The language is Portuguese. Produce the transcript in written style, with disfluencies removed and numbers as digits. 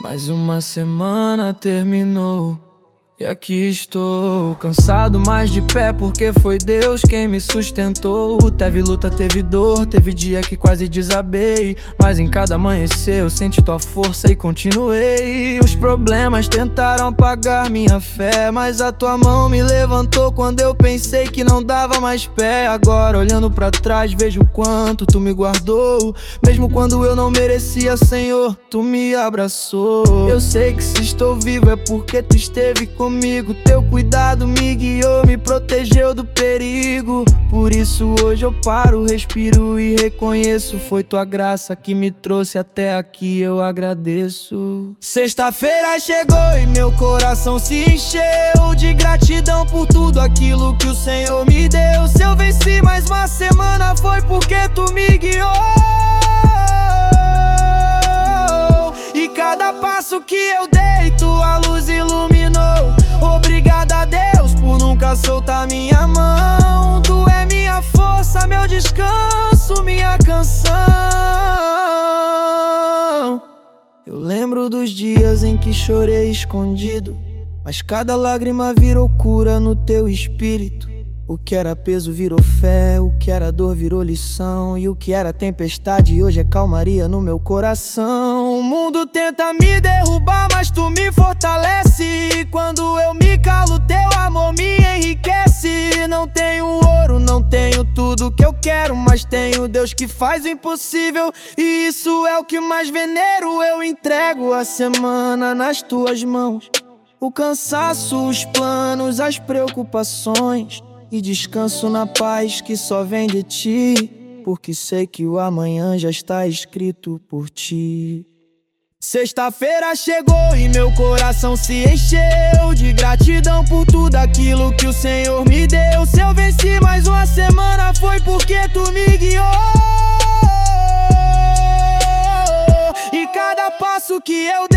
Mais uma semana terminou e aqui estou, cansado, mas de pé, porque foi Deus quem me sustentou. Teve luta, teve dor, teve dia que quase desabei, mas em cada amanhecer eu senti tua força e continuei. Os problemas tentaram apagar minha fé, mas a tua mão me levantou quando eu pensei que não dava mais pé. Agora olhando pra trás vejo o quanto tu me guardou, mesmo quando eu não merecia, Senhor, tu me abraçou. Eu sei que se estou vivo é porque tu esteve comigo. Teu cuidado me guiou, me protegeu do perigo. Por isso hoje eu paro, respiro e reconheço. Foi tua graça que me trouxe até aqui, eu agradeço. Sexta-feira chegou e meu coração se encheu de gratidão por tudo aquilo que o Senhor me deu. Se eu venci mais uma semana foi porque tu me guiou. E cada passo que eu dei, tua luz iluminou. Obrigado a Deus por nunca soltar minha mão. Tu é minha força, meu descanso, minha canção. Eu lembro dos dias em que chorei escondido, mas cada lágrima virou cura no teu espírito. O que era peso virou fé, o que era dor virou lição, e o que era tempestade hoje é calmaria no meu coração. O mundo tenta me derrubar, mas tu me fortalece. E quando eu me calo, teu amor me enriquece. Não tenho ouro, não tenho tudo que eu quero, mas tenho Deus que faz o impossível, e isso é o que mais venero. Eu entrego a semana nas tuas mãos, o cansaço, os planos, as preocupações, e descanso na paz que só vem de ti, porque sei que o amanhã já está escrito por ti. Sexta-feira chegou e meu coração se encheu de gratidão por tudo aquilo que o Senhor me deu. Se eu venci mais uma semana foi porque tu me guiou. E cada passo que eu dei,